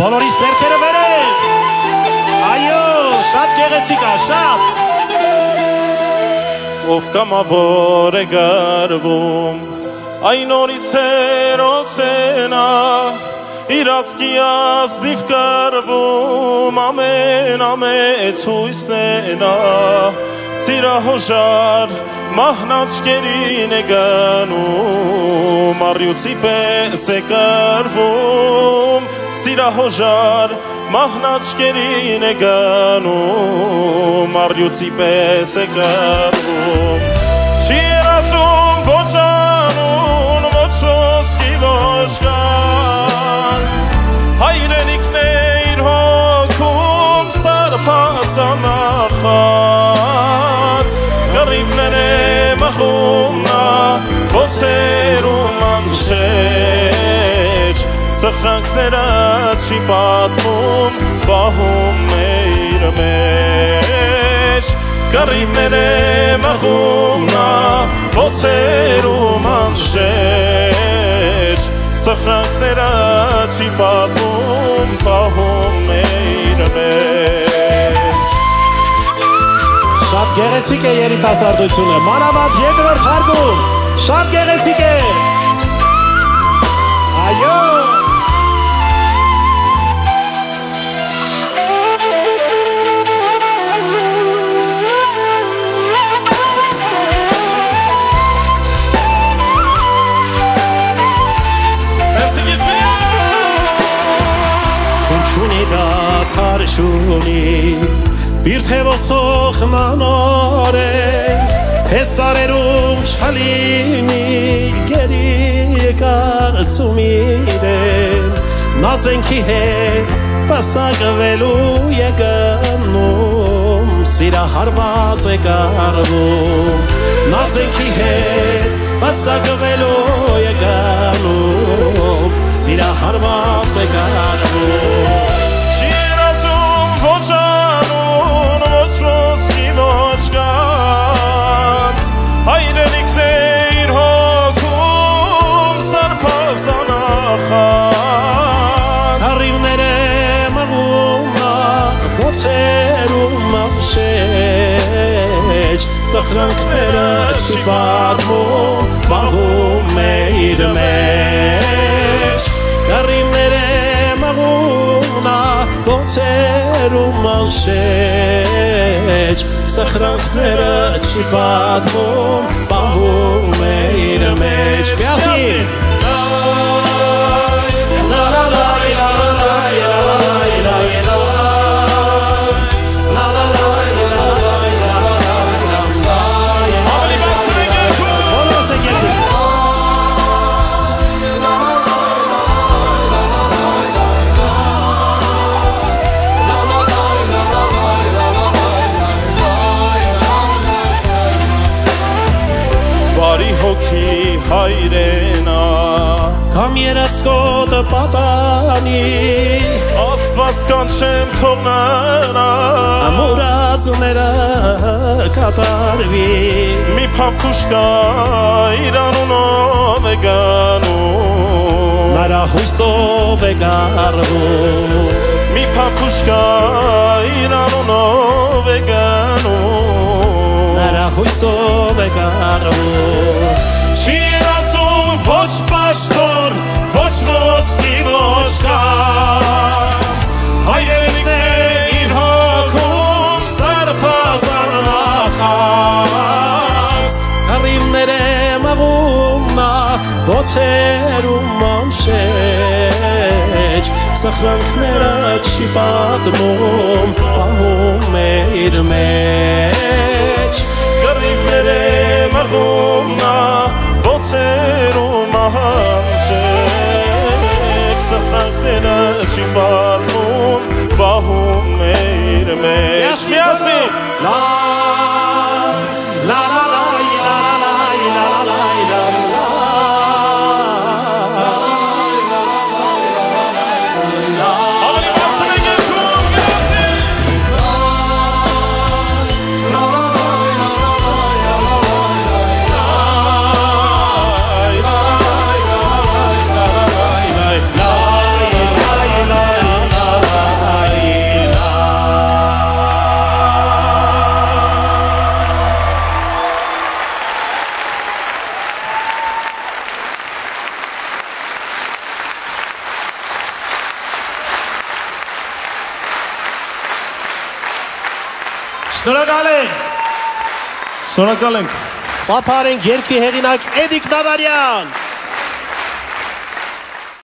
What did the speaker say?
բոլորիս ձեռքերը վերև։ Այո, շատ գեղեցիկ է, շատ։ Ով կամավոր է գարվում, այն օրից հերոսենա, իր ասկի ազնիվ կարվում, ամենամեծ հույսնենա, սիրահոժար մահնաճկերին է գանում, առյուծի պես է կարվում, սիրահոժար մահնաճկերին է գանում, առյուծի պես է կարվում, չի երազում ոչ անուն, ոչ ոսկի, ոչ կանց, հայրենիքն է իր հոգում, սարպասան ախած, կռիվներ է մխում նա, ոսերում անշեջ, սխրանքները չի պատմում, պահում է իր մեջ, կռիվներ է մխում նա, ոսերում անշեջ, սխրանքները չի պատմում, պահում է իր մեջ։ Շատ գեղեցիկ է երիտասարդությունը, մանավանդ երկրորդ հարգում, շատ գեղեցիկ է։ Այո։ Քարշունի բիրթևոսող մանորե Հեսարերում չալինի գերի կարծում իրեն Նազենքի հետ պասակվելու եկնում Սիրահարված է կարվում Նազենքի հետ պասակվելու եկնում Սիրահարված է կարվում Ոչ անուն, ոչ ոսկի, ոչ կանց Հայրենիքն է իր հոգում, սարպասան ախած Առիվներ է մղում, բոցերում ամշեջ Սխրանքները չի պատմում, պահում է իր մեջ Առիվներ է մղում, բոցերում անշեջ Սխրանքները չի պատմում, պահում է իր մեջ Միասին հոգի հայրենա Կամ երացկոտը պատանի Աստված կանչեմ թողնարա Ամուրազները կատարվի Մի փամփուշկա իր անունով է գանում Նրա հույսով է գարվում Մի փամփուշկա իր անունով է գանում Նրա հույսով է գարվում Չի երազում ոչ պաշտոն, ոչ ոսկի, ոչ կանց Հայրենիքն է իր հոգում, սարպասան ախած Առիվներ է մղում նա, բոցերում անշեջ Սխրանքները չի պատմում, պահում է իր մեջ Կռիվներ է մղում նա, բոցերում անշեջ Սխրանքները չի պատմում, պահում է իր մեջ Միասին La la la la la la la la la Շնորհակալ ենք։ Շնորհակալ ենք։ Սափար ենք երկի հեղինակ Էդիկ Դադարյան։